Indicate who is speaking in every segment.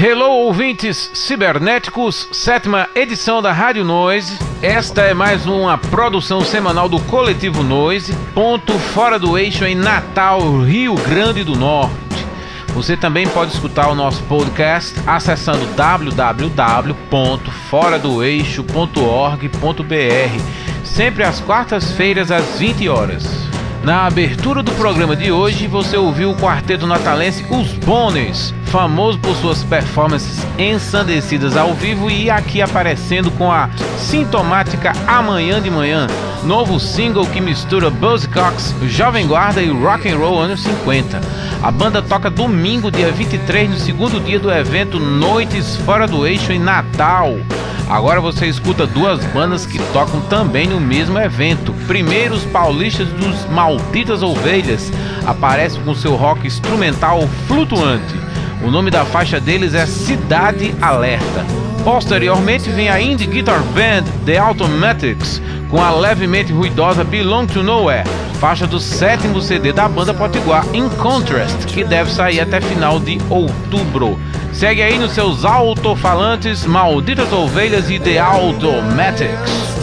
Speaker 1: Hello, ouvintes cibernéticos, 7ª edição da Rádio Noise. Esta é mais uma produção semanal do Coletivo Noise, ponto fora do eixo em Natal, Rio Grande do Norte. Você também pode escutar o nosso podcast acessando www.foradoeixo.org.br, sempre às quartas-feiras às 20 horas. Na abertura do programa de hoje, você ouviu o quarteto natalense Os Boners, famoso por suas performances ensandecidas ao vivo e aqui aparecendo com a sintomática Amanhã de Manhã, novo single que mistura Buzzcocks, Jovem Guarda e Rock and Roll anos 50. A banda toca domingo, dia 23, no segundo dia do evento Noites Fora do Eixo em Natal. Agora você escuta duas bandas que tocam também no mesmo evento. Primeiro, os paulistas dos Malditas Ovelhas aparecem com seu rock instrumental flutuante. O nome da faixa deles é Cidade Alerta. Posteriormente vem a indie guitar band The Automatics com a levemente ruidosa Belong to Nowhere, faixa do 7º CD da banda potiguar In Contrast, que deve sair até final de outubro. Segue aí nos seus alto-falantes Malditas Ovelhas e The Automatics.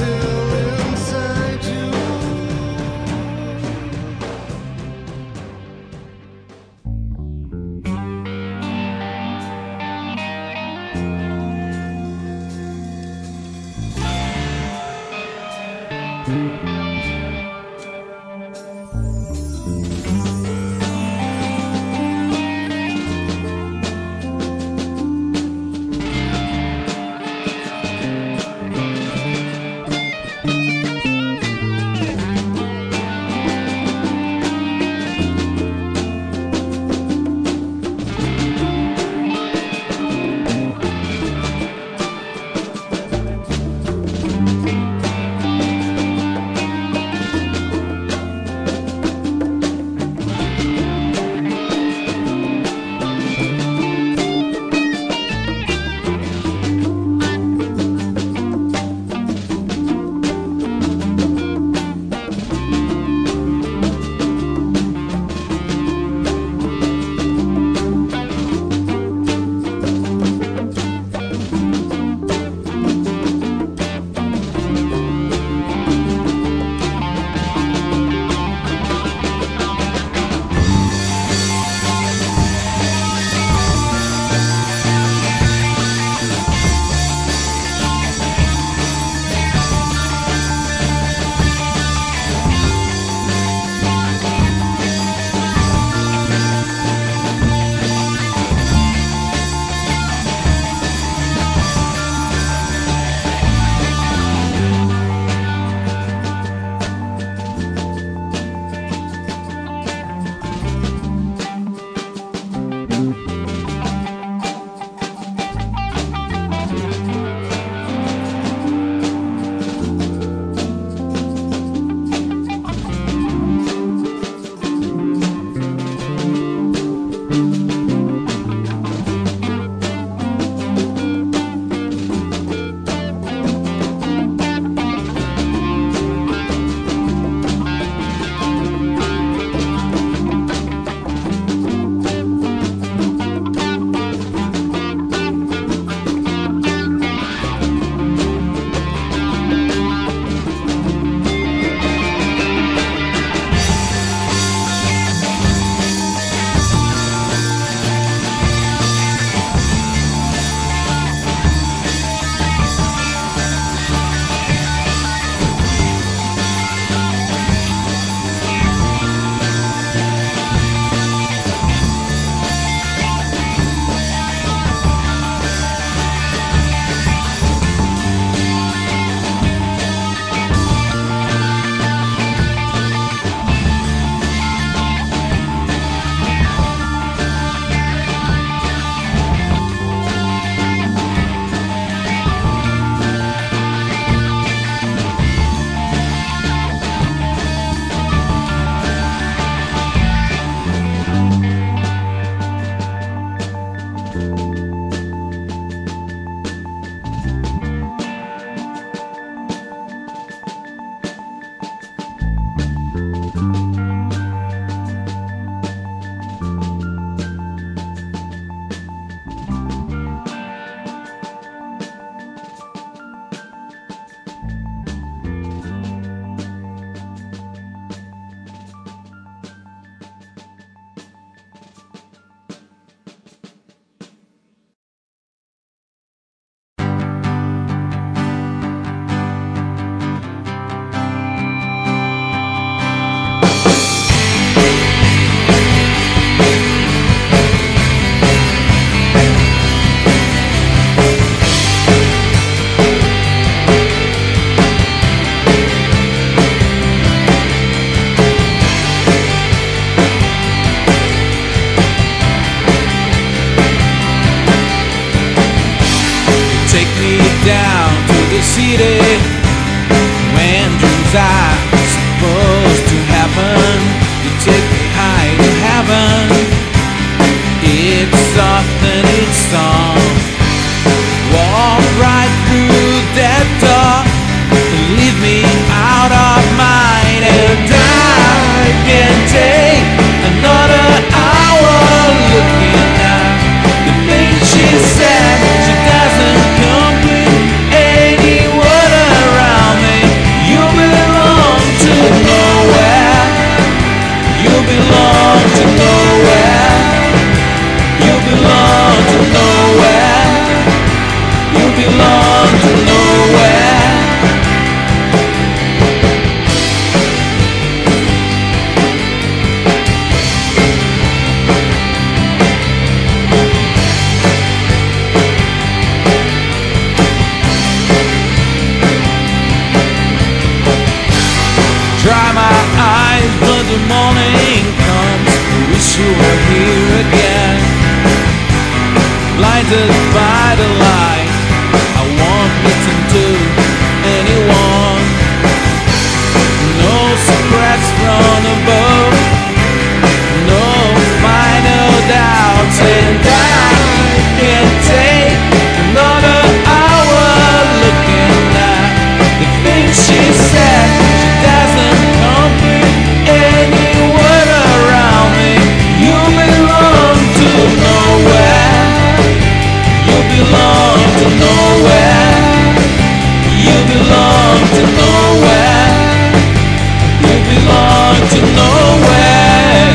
Speaker 2: down to the city when dreams are supposed to happen. You take me high to heaven. It's soft and it's soft. Walk right through that door and leave me out of mind. And I can take another hour looking at the things she said. She doesn't complete any word around me. You belong to nowhere. You belong to nowhere. You belong to nowhere. You belong to nowhere. Dry my eyes, but the morning comes. Wish you were here again. Blinded by the light, I won't listen to anyone. No secrets from above, no final doubts. And I can take another hour looking at the things she said. She doesn't complete any word around me. You belong to nowhere. You belong to nowhere. You belong to nowhere. You belong to nowhere.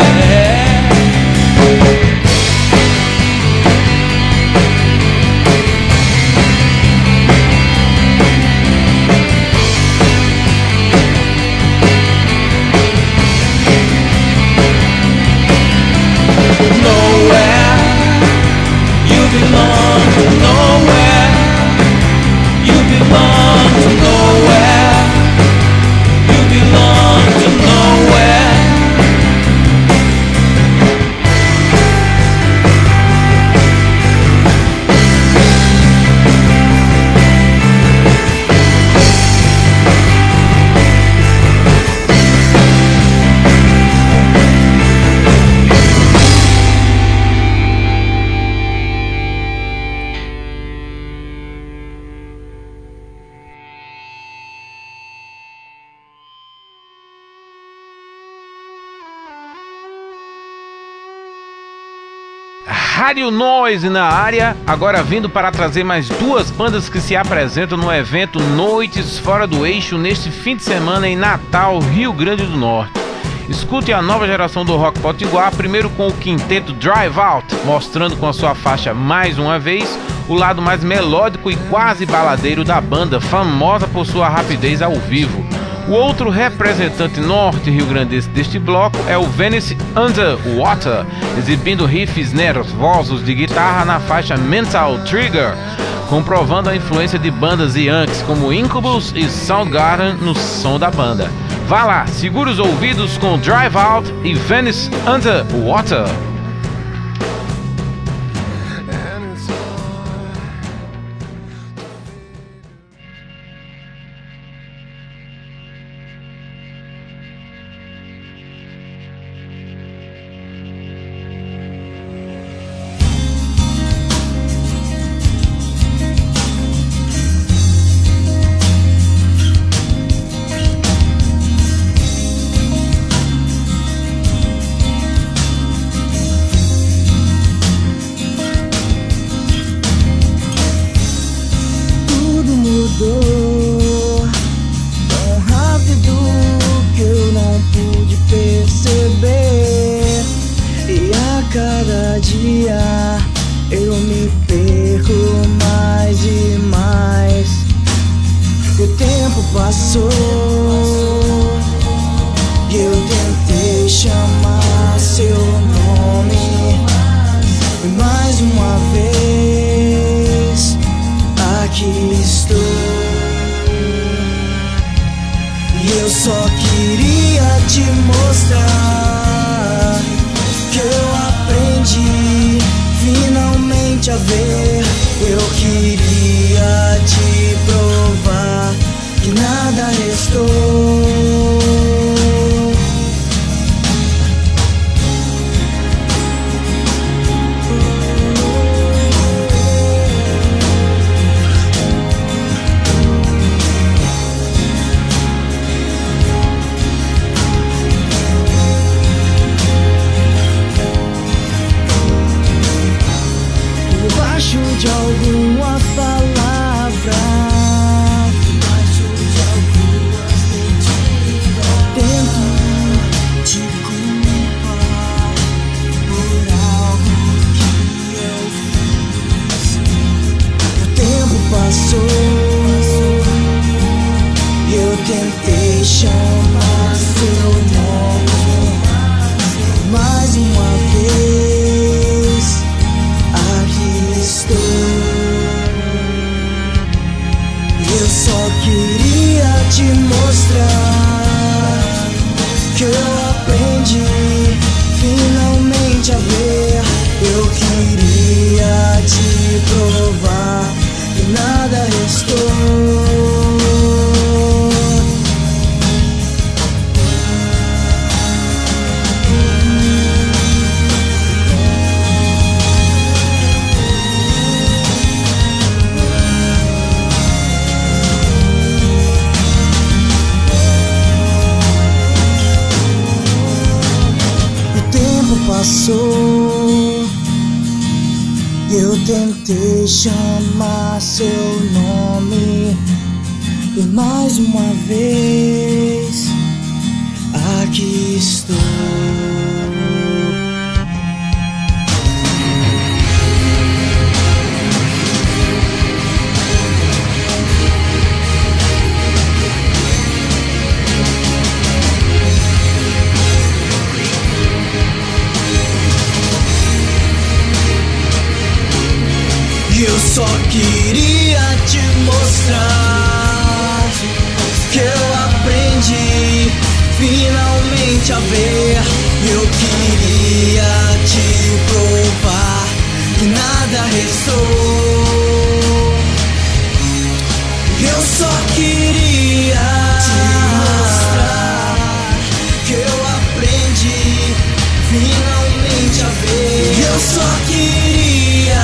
Speaker 2: Nowhere. You belong to nowhere. You belong to nowhere. You belong to nowhere.
Speaker 1: Rádio Noise na área, agora vindo para trazer mais duas bandas que se apresentam no evento Noites Fora do Eixo neste fim de semana em Natal, Rio Grande do Norte. Escute a nova geração do rock potiguar, primeiro com o quinteto Drive Out, mostrando com a sua faixa Mais Uma Vez o lado mais melódico e quase baladeiro da banda, famosa por sua rapidez ao vivo. O outro representante norte-riograndense deste bloco é o Venice Underwater, exibindo riffs nervosos de guitarra na faixa Mental Trigger, comprovando a influência de bandas Yankees como Incubus e Soundgarden no som da banda. Vá lá, segura os ouvidos com Drive Out e Venice Underwater.
Speaker 3: te mostrar que eu aprendi finalmente a ver. Eu queria te provar que nada restou. Passou, eu tentei chamar seu nome e mais uma vez aqui estou. Eu só queria te mostrar que eu aprendi finalmente a ver. Eu queria te provar que nada restou. Eu só queria te mostrar que eu aprendi finalmente a ver. Eu só queria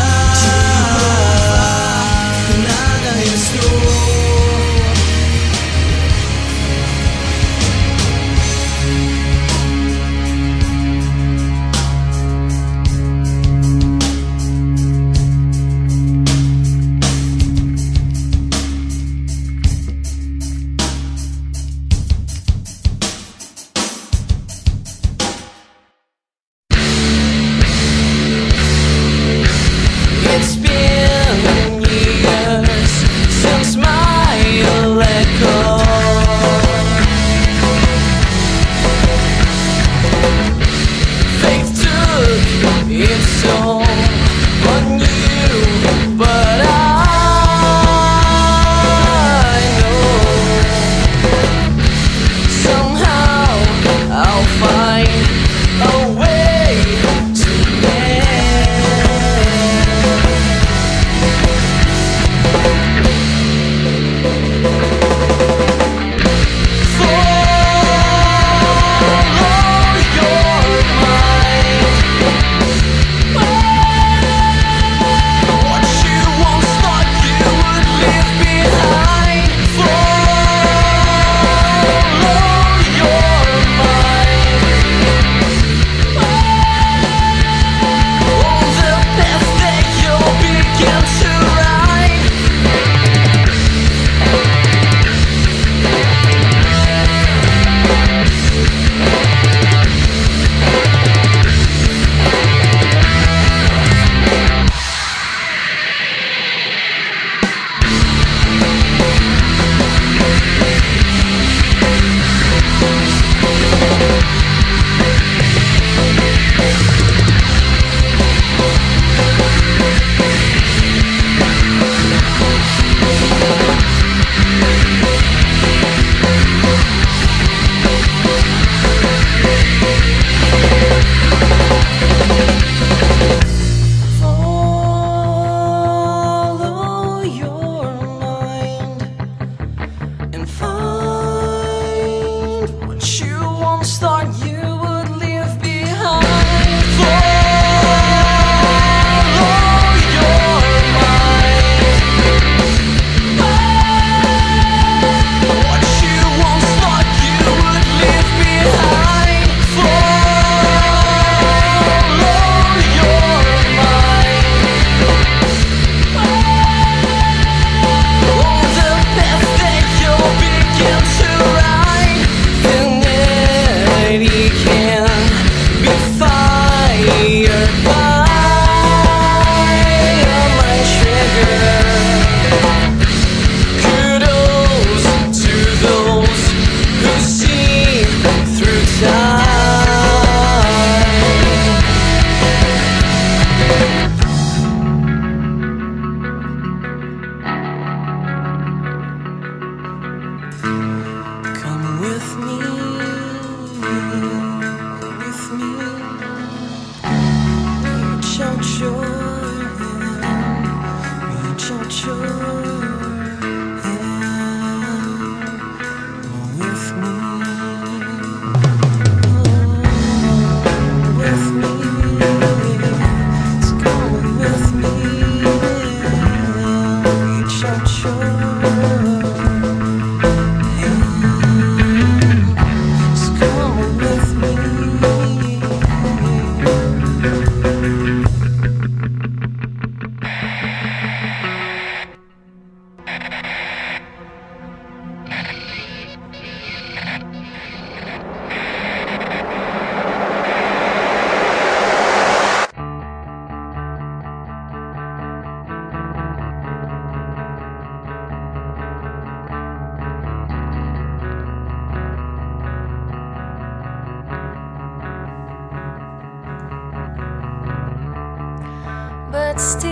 Speaker 4: But still,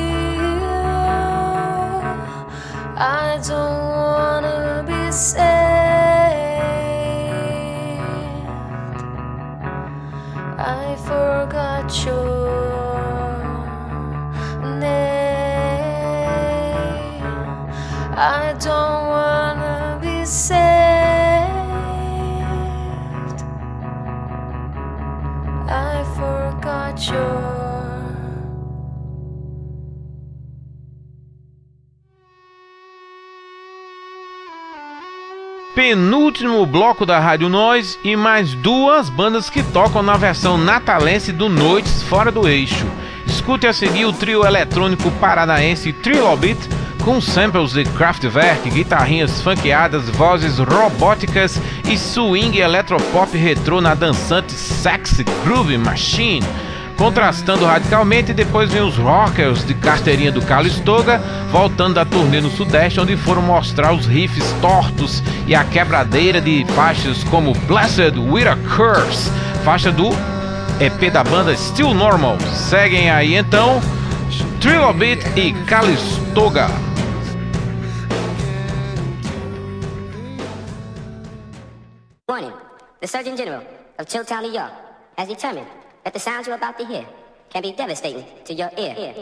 Speaker 4: I don't wanna be sad. I forgot your name. I don't wanna be sad. I forgot your.
Speaker 1: Penúltimo bloco da Rádio Nós e mais duas bandas que tocam na versão natalense do Noites Fora do Eixo. Escute a seguir o trio eletrônico paranaense Trilobit com samples de Kraftwerk, guitarrinhas funkeadas, vozes robóticas e swing eletropop retrô na dançante Sexy Groove Machine. Contrastando radicalmente, depois vem os rockers de carteirinha do Calistoga, voltando da turnê no Sudeste, onde foram mostrar os riffs tortos e a quebradeira de faixas como Blessed with a Curse, faixa do EP da banda Still Normal. Seguem aí então Trilobit e Calistoga.
Speaker 5: Warning, the Surgeon General of Chilltown, New York has determined that the sounds you're about to hear can be devastating to your ear.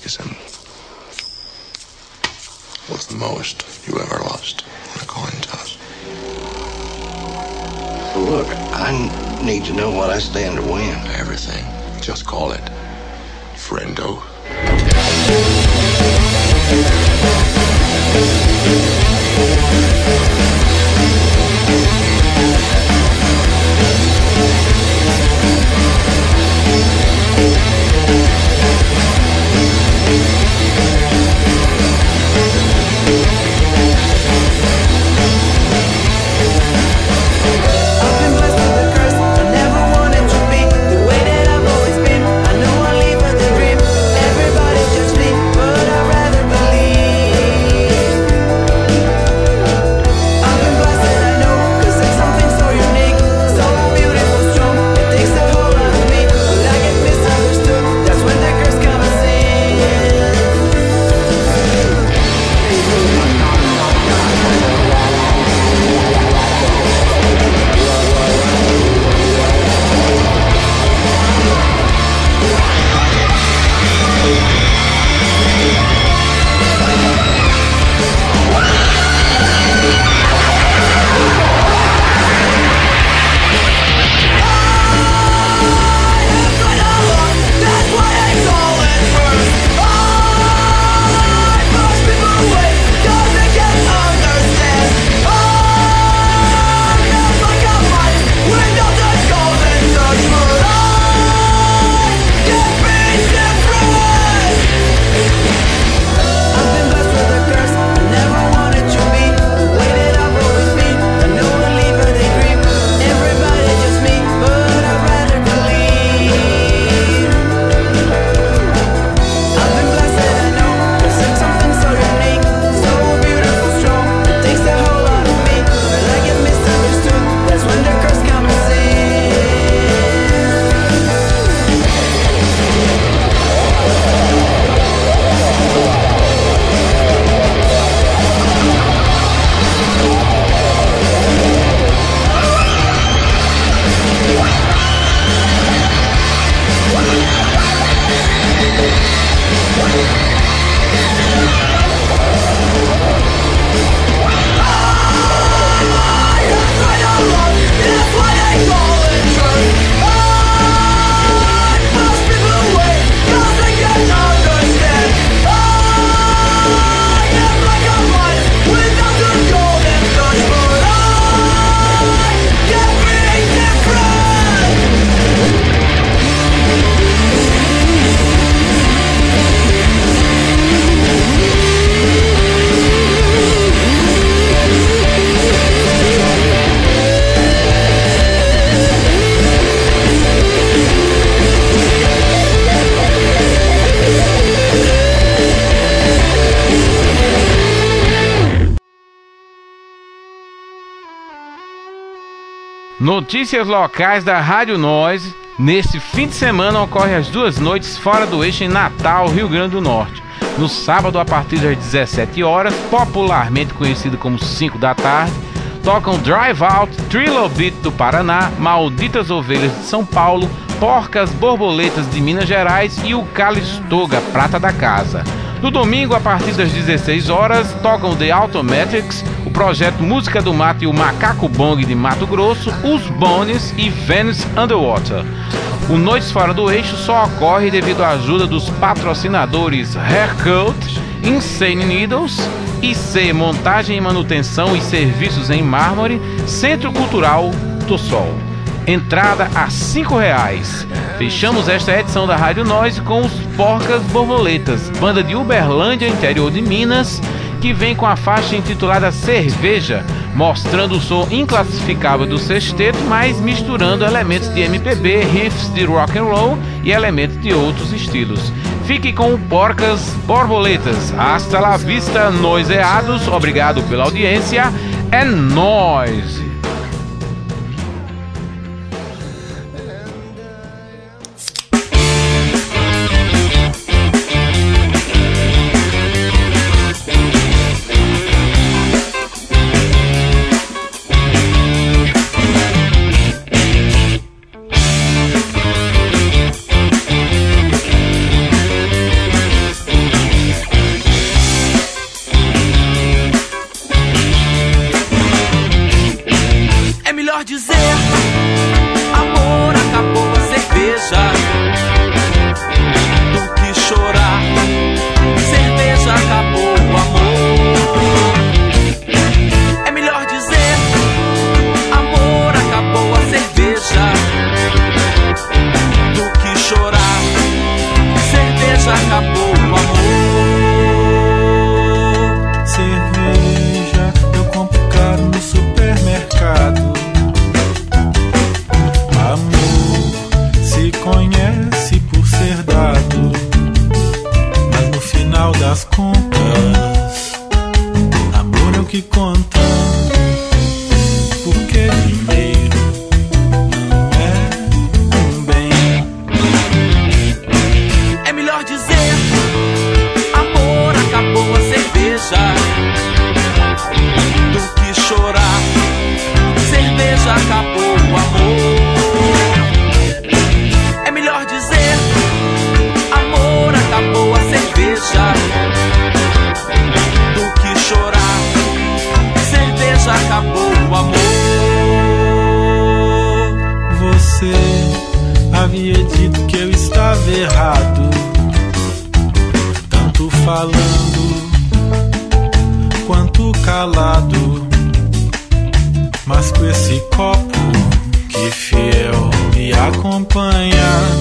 Speaker 6: Listen, what's the most you ever lost on a coin toss?
Speaker 7: Look, I need to know what I stand to win.
Speaker 6: Everything. Just call it friendo.
Speaker 1: Notícias locais da Rádio Noise. Nesse fim de semana ocorre as 2 noites fora do eixo em Natal, Rio Grande do Norte. No sábado, a partir das 17 horas, popularmente conhecido como 5 da tarde, tocam Drive Out, Trilobite do Paraná, Malditas Ovelhas de São Paulo, Porcas Borboletas de Minas Gerais e o Calistoga, Prata da Casa. No domingo, a partir das 16 horas, tocam The Automatics, o projeto Música do Mato e o Macaco Bong de Mato Grosso, os Bones e Venus Underwater. O Noites Fora do Eixo só ocorre devido à ajuda dos patrocinadores Haircut, Insane Needles, IC Montagem e Manutenção e Serviços em Mármore, Centro Cultural do Sol. Entrada a R$5. Fechamos esta edição da Rádio Noise com os Porcas Borboletas, banda de Uberlândia, interior de Minas, que vem com a faixa intitulada Cerveja, mostrando o som inclassificável do sexteto, mas misturando elementos de MPB, riffs de rock and roll e elementos de outros estilos. Fique com o Porcas Borboletas. Hasta la vista, noiseados. Obrigado pela audiência. É nóis!
Speaker 2: melhor dizer: amor, acabou a cerveja, do que chorar. Cerveja, acabou o amor. É melhor dizer: amor, acabou a cerveja, do que chorar. Cerveja, acabou o amor.
Speaker 8: Cerveja eu compro caro no supermercado. Amor se conhece por ser dado, mas no final das contas, amor é o que conta. Porque dinheiro não é um bem.
Speaker 2: É melhor dizer: amor, acabou a cerveja, do que chorar. Cerveja, acabou o amor. É melhor dizer: amor, acabou a cerveja, do que chorar. Cerveja, acabou o amor.
Speaker 8: Você havia dito que eu estava errado, tanto falando quanto calado. Mas com esse copo que fiel me acompanha,